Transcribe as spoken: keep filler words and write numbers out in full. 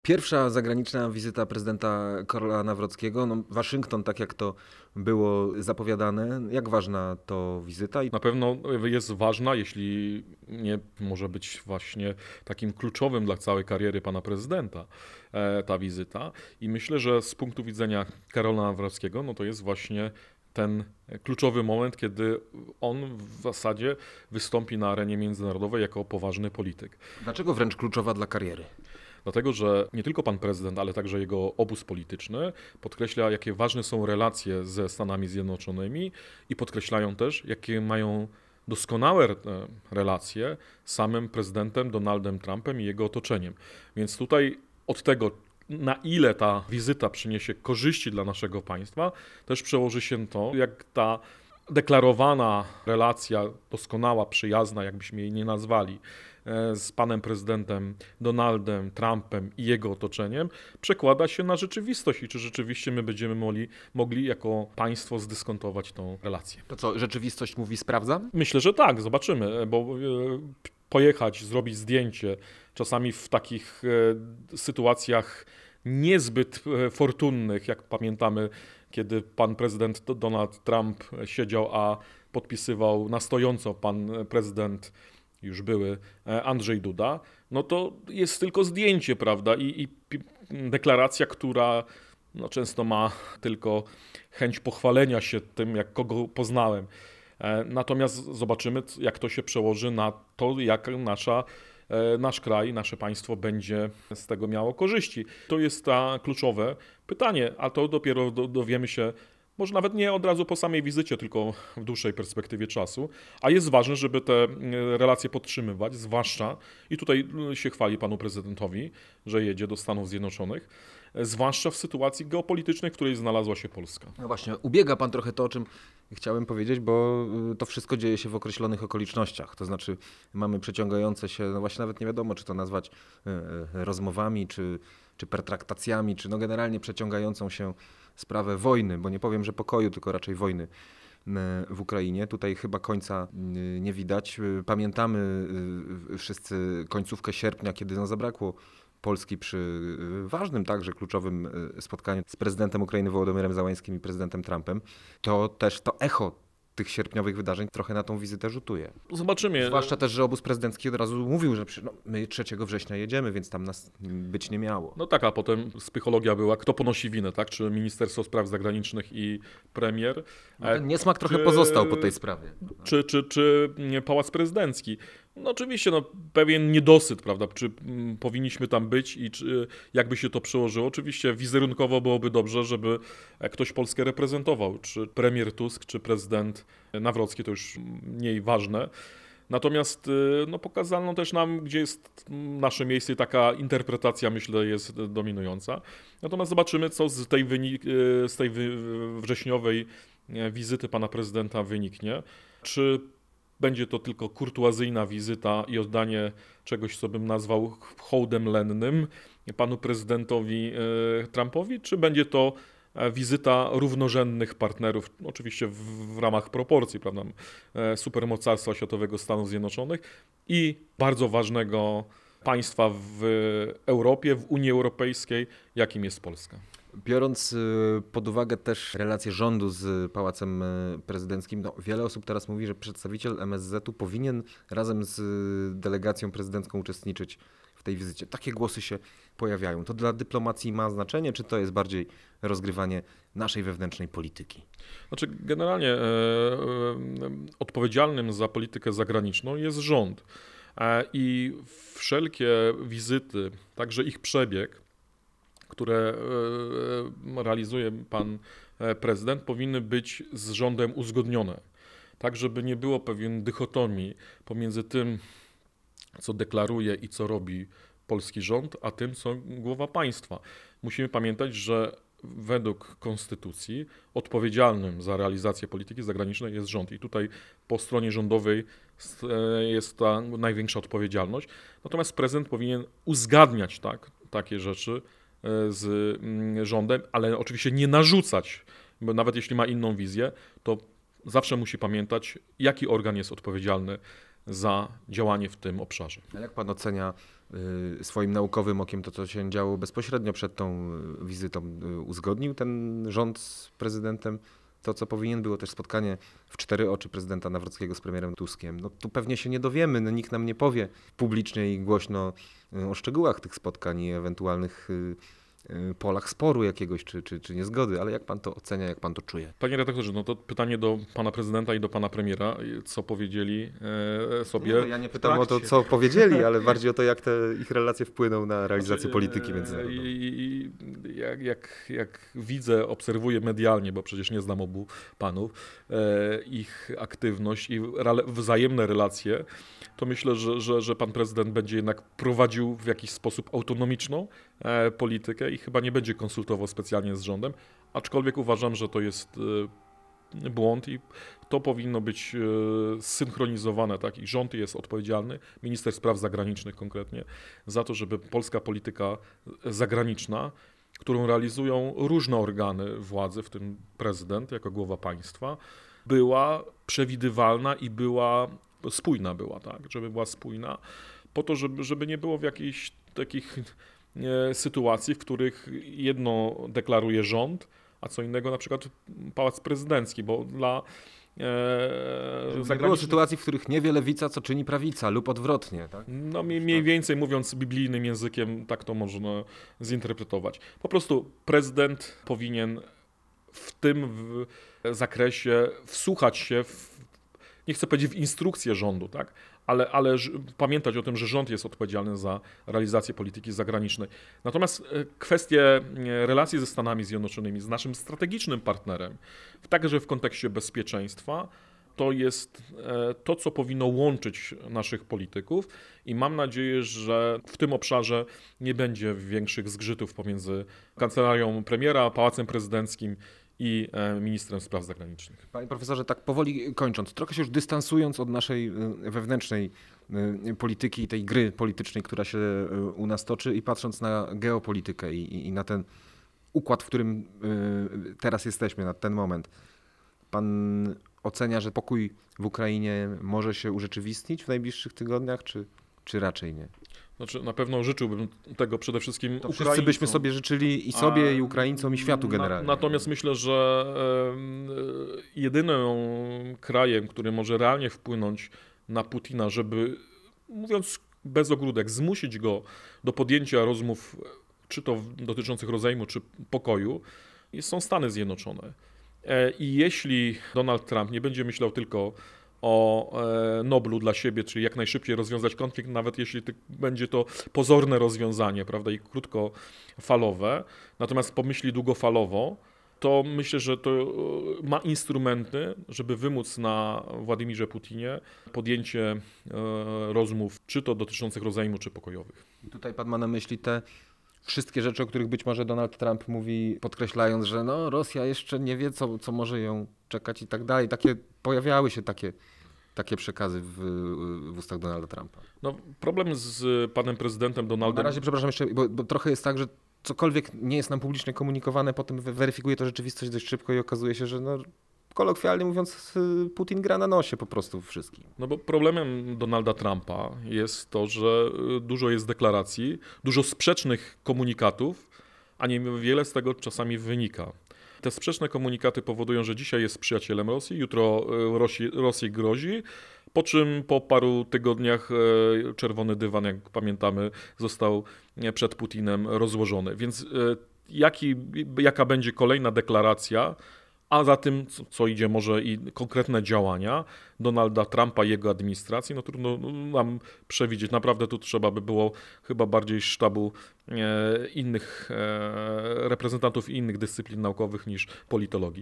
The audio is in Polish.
Pierwsza zagraniczna wizyta prezydenta Karola Nawrockiego, no Waszyngton, tak jak to było zapowiadane. Jak ważna to wizyta? Na pewno jest ważna, jeśli nie może być właśnie takim kluczowym dla całej kariery pana prezydenta ta wizyta. I myślę, że z punktu widzenia Karola Nawrockiego, no to jest właśnie ten kluczowy moment, kiedy on w zasadzie wystąpi na arenie międzynarodowej jako poważny polityk. Dlaczego wręcz kluczowa dla kariery? Dlatego, że nie tylko pan prezydent, ale także jego obóz polityczny podkreśla, jakie ważne są relacje ze Stanami Zjednoczonymi i podkreślają też, jakie mają doskonałe relacje z samym prezydentem Donaldem Trumpem i jego otoczeniem. Więc tutaj od tego, na ile ta wizyta przyniesie korzyści dla naszego państwa, też przełoży się to, jak ta deklarowana relacja, doskonała, przyjazna, jakbyśmy jej nie nazwali, z panem prezydentem Donaldem Trumpem i jego otoczeniem przekłada się na rzeczywistość i czy rzeczywiście my będziemy mogli, mogli jako państwo zdyskontować tą relację. To co, rzeczywistość mówi sprawdzam? Myślę, że tak, zobaczymy, bo pojechać, zrobić zdjęcie, czasami w takich sytuacjach niezbyt fortunnych, jak pamiętamy, kiedy pan prezydent Donald Trump siedział, a podpisywał na stojąco pan prezydent już były Andrzej Duda, no to jest tylko zdjęcie, prawda, i, i deklaracja, która no, często ma tylko chęć pochwalenia się tym, jak kogo poznałem. Natomiast zobaczymy, jak to się przełoży na to, jak nasza, nasz kraj, nasze państwo będzie z tego miało korzyści. To jest ta kluczowe pytanie, a to dopiero dowiemy się, może nawet nie od razu po samej wizycie, tylko w dłuższej perspektywie czasu. A jest ważne, żeby te relacje podtrzymywać, zwłaszcza, i tutaj się chwali panu prezydentowi, że jedzie do Stanów Zjednoczonych, zwłaszcza w sytuacji geopolitycznej, w której znalazła się Polska. No właśnie, ubiega pan trochę to, o czym chciałem powiedzieć, bo to wszystko dzieje się w określonych okolicznościach. To znaczy mamy przeciągające się, no właśnie nawet nie wiadomo, czy to nazwać rozmowami, czy, czy pertraktacjami, czy no generalnie przeciągającą się sprawę wojny, bo nie powiem, że pokoju, tylko raczej wojny w Ukrainie. Tutaj chyba końca nie widać. Pamiętamy wszyscy końcówkę sierpnia, kiedy no zabrakło Polski przy ważnym, także kluczowym spotkaniu z prezydentem Ukrainy Wołodymyrem Zełańskim i prezydentem Trumpem. To też to echo tych sierpniowych wydarzeń trochę na tą wizytę rzutuje. Zobaczymy. Zwłaszcza też, że obóz prezydencki od razu mówił, że no, my trzeciego września jedziemy, więc tam nas być nie miało. No tak, a potem psychologia była, kto ponosi winę, tak? Czy Ministerstwo Spraw Zagranicznych i premier? No ten niesmak trochę czy, pozostał po tej sprawie. Czy, czy, czy Pałac Prezydencki? No oczywiście, no, pewien niedosyt, prawda? Czy m, powinniśmy tam być i czy, jakby się to przełożyło? Oczywiście wizerunkowo byłoby dobrze, żeby ktoś Polskę reprezentował. Czy premier Tusk, czy prezydent Nawrocki, to już mniej ważne. Natomiast no, pokazano też nam, gdzie jest nasze miejsce i taka interpretacja, myślę, jest dominująca. Natomiast zobaczymy, co z tej, wynik- z tej wrześniowej wizyty pana prezydenta wyniknie. Czy będzie to tylko kurtuazyjna wizyta i oddanie czegoś, co bym nazwał hołdem lennym panu prezydentowi Trumpowi, czy będzie to wizyta równorzędnych partnerów, oczywiście w, w ramach proporcji, prawda, supermocarstwa światowego Stanów Zjednoczonych i bardzo ważnego państwa w Europie, w Unii Europejskiej, jakim jest Polska. Biorąc pod uwagę też relacje rządu z Pałacem Prezydenckim, no, wiele osób teraz mówi, że przedstawiciel M S Z u powinien razem z delegacją prezydencką uczestniczyć w tej wizycie. Takie głosy się pojawiają. To dla dyplomacji ma znaczenie, czy to jest bardziej rozgrywanie naszej wewnętrznej polityki? Znaczy, generalnie e, e, odpowiedzialnym za politykę zagraniczną jest rząd. E, I wszelkie wizyty, także ich przebieg, które e, realizuje pan prezydent, powinny być z rządem uzgodnione. Tak, żeby nie było pewien dychotomii pomiędzy tym, co deklaruje i co robi polski rząd, a tym, co głowa państwa. Musimy pamiętać, że według konstytucji odpowiedzialnym za realizację polityki zagranicznej jest rząd. I tutaj po stronie rządowej jest ta największa odpowiedzialność. Natomiast prezydent powinien uzgadniać tak, takie rzeczy z rządem, ale oczywiście nie narzucać, bo nawet jeśli ma inną wizję, to zawsze musi pamiętać, jaki organ jest odpowiedzialny za działanie w tym obszarze. A jak pan ocenia y, swoim naukowym okiem to, co się działo bezpośrednio przed tą y, wizytą, y, uzgodnił ten rząd z prezydentem. To, co powinien było też spotkanie w cztery oczy prezydenta Nawrockiego z premierem Tuskiem. No tu pewnie się nie dowiemy, no, nikt nam nie powie publicznie i głośno y, o szczegółach tych spotkań i ewentualnych y, y, polach sporu jakiegoś, czy, czy, czy niezgody, ale jak pan to ocenia, jak pan to czuje? Panie redaktorze, no to pytanie do pana prezydenta i do pana premiera, co powiedzieli e, sobie. Nie, no ja nie w pytam o to, trakcie. co powiedzieli, ale bardziej o to, jak te ich relacje wpłyną na realizację Znaczy, polityki e, międzynarodowej. I, i jak, jak, jak widzę, obserwuję medialnie, bo przecież nie znam obu panów, e, ich aktywność i rale, wzajemne relacje, to myślę, że, że, że pan prezydent będzie jednak prowadził w jakiś sposób autonomiczną e, politykę i chyba nie będzie konsultował specjalnie z rządem, aczkolwiek uważam, że to jest e, błąd i to powinno być e, synchronizowane, tak? I rząd jest odpowiedzialny, minister spraw zagranicznych konkretnie, za to, żeby polska polityka zagraniczna, którą realizują różne organy władzy, w tym prezydent jako głowa państwa, była przewidywalna i była spójna była, tak? Żeby była spójna, po to, żeby, żeby nie było w jakichś takich e, sytuacji, w których jedno deklaruje rząd, a co innego na przykład Pałac Prezydencki, bo dla e, Żeby nie było sytuacji, w których nie wie lewica, co czyni prawica lub odwrotnie. Tak? No mniej, mniej więcej mówiąc biblijnym językiem, tak to można zinterpretować. Po prostu prezydent powinien w tym w zakresie wsłuchać się w, nie chcę powiedzieć w instrukcję rządu, tak? ale, ale ż- pamiętać o tym, że rząd jest odpowiedzialny za realizację polityki zagranicznej. Natomiast e, kwestie e, relacji ze Stanami Zjednoczonymi, z naszym strategicznym partnerem, w- także w kontekście bezpieczeństwa, to jest e, to, co powinno łączyć naszych polityków i mam nadzieję, że w tym obszarze nie będzie większych zgrzytów pomiędzy kancelarią premiera, Pałacem Prezydenckim i e, ministrem spraw zagranicznych. Panie profesorze, tak powoli kończąc, trochę się już dystansując od naszej y, wewnętrznej y, polityki i tej gry politycznej, która się y, u nas toczy i patrząc na geopolitykę i, i, i na ten układ, w którym y, teraz jesteśmy, na ten moment, pan ocenia, że pokój w Ukrainie może się urzeczywistnić w najbliższych tygodniach, czy, czy raczej nie? Znaczy, na pewno życzyłbym tego przede wszystkim To Ukraińcom. wszyscy byśmy sobie życzyli i sobie, A, i Ukraińcom, i światu na- generalnie. Natomiast myślę, że em, e, jedynym krajem, który może realnie wpłynąć na Putina, żeby, mówiąc bez ogródek, zmusić go do podjęcia rozmów, czy to dotyczących rozejmu, czy pokoju, są Stany Zjednoczone. E, I jeśli Donald Trump nie będzie myślał tylko o e, Noblu dla siebie, czyli jak najszybciej rozwiązać konflikt, nawet jeśli ty, będzie to pozorne rozwiązanie, prawda, i krótkofalowe, natomiast pomyśli długofalowo, to myślę, że to e, ma instrumenty, żeby wymóc na Władimirze Putinie podjęcie e, rozmów, czy to dotyczących rozejmu, czy pokojowych. I tutaj pan ma na myśli te wszystkie rzeczy, o których być może Donald Trump mówi, podkreślając, że no, Rosja jeszcze nie wie, co, co może ją czekać i tak dalej. Takie, pojawiały się takie, takie przekazy w, w ustach Donalda Trumpa. No, problem z panem prezydentem Na Donaldem... razie, przepraszam jeszcze, bo, bo trochę jest tak, że cokolwiek nie jest nam publicznie komunikowane, potem weryfikuje to rzeczywistość dość szybko i okazuje się, że no, kolokwialnie mówiąc, Putin gra na nosie po prostu wszystkim. No bo problemem Donalda Trumpa jest to, że dużo jest deklaracji, dużo sprzecznych komunikatów, a niewiele z tego czasami wynika. Te sprzeczne komunikaty powodują, że dzisiaj jest przyjacielem Rosji, jutro Rosji, Rosji grozi, po czym po paru tygodniach czerwony dywan, jak pamiętamy, został przed Putinem rozłożony. Więc jaki, jaka będzie kolejna deklaracja, a za tym, co, co idzie, może i konkretne działania Donalda Trumpa i jego administracji, no trudno nam przewidzieć. Naprawdę tu trzeba by było chyba bardziej sztabu e, innych e, reprezentantów innych dyscyplin naukowych niż politologii.